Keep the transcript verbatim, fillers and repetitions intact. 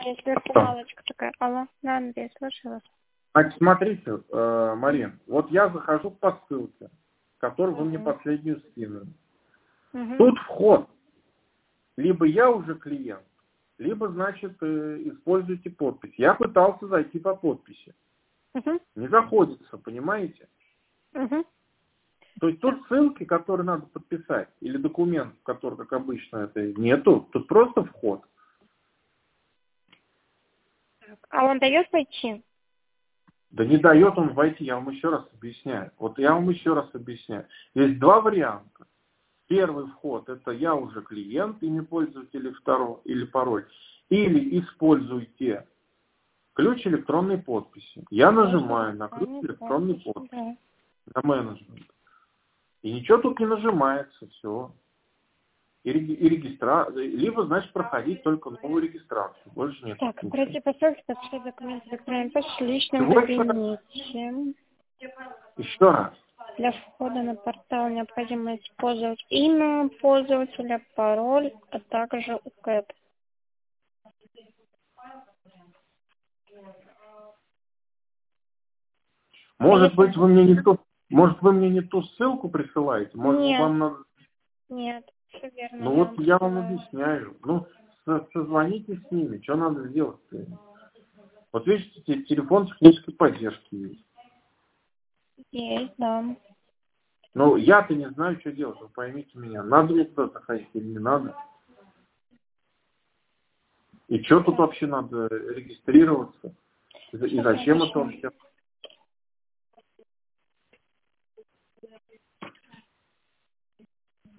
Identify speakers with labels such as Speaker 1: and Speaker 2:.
Speaker 1: есть виртуалочка такая. Алло, да, Андрей, слушаю вас.
Speaker 2: Значит, смотрите, э, Марин, вот я захожу по ссылке, которую вы мне последнюю скинули.
Speaker 1: Угу.
Speaker 2: Тут вход. Либо я уже клиент, либо, значит, э, используйте подпись. Я пытался зайти по подписи.
Speaker 1: Угу.
Speaker 2: Не заходится, понимаете?
Speaker 1: Угу.
Speaker 2: То есть тут ссылки, которые надо подписать, или документ, который, как обычно, это нету. Тут просто вход.
Speaker 1: А он дает войти?
Speaker 2: Да не дает он войти, я вам еще раз объясняю. Вот я вам еще раз объясняю. Есть два варианта. Первый вход — это я уже клиент, имя пользователя, второй, или пароль. Или используйте ключ электронной подписи. Я нажимаю на ключ электронной подписи, на менеджмент. И ничего тут не нажимается, все. И, реги- и регистра... Либо, значит, проходить только новую регистрацию. Больше нет.
Speaker 1: Так,
Speaker 2: ничего.
Speaker 1: пройти по ссылке, подписать документы электронной почты в личном
Speaker 2: Всего
Speaker 1: кабинете.
Speaker 2: Еще раз.
Speaker 1: Для входа на портал необходимо использовать имя пользователя, пароль, а также УКЭП.
Speaker 2: Может
Speaker 1: Конечно.
Speaker 2: быть, вы мне не ту, может, вы мне не ту ссылку присылаете? Может,
Speaker 1: Нет.
Speaker 2: вам надо...
Speaker 1: Нет, все верно.
Speaker 2: Ну
Speaker 1: я
Speaker 2: вот я вам
Speaker 1: посылаю.
Speaker 2: объясняю. Ну, со- созвонитесь с ними, что надо сделать-то? Вот видите, те- телефон технической поддержки есть.
Speaker 1: Есть, да.
Speaker 2: Ну, я-то не знаю, что делать, вы поймите меня. Надо мне туда заходить или не надо? И что тут вообще надо регистрироваться? И за- и
Speaker 1: Сейчас
Speaker 2: зачем это
Speaker 1: напишу.
Speaker 2: вообще?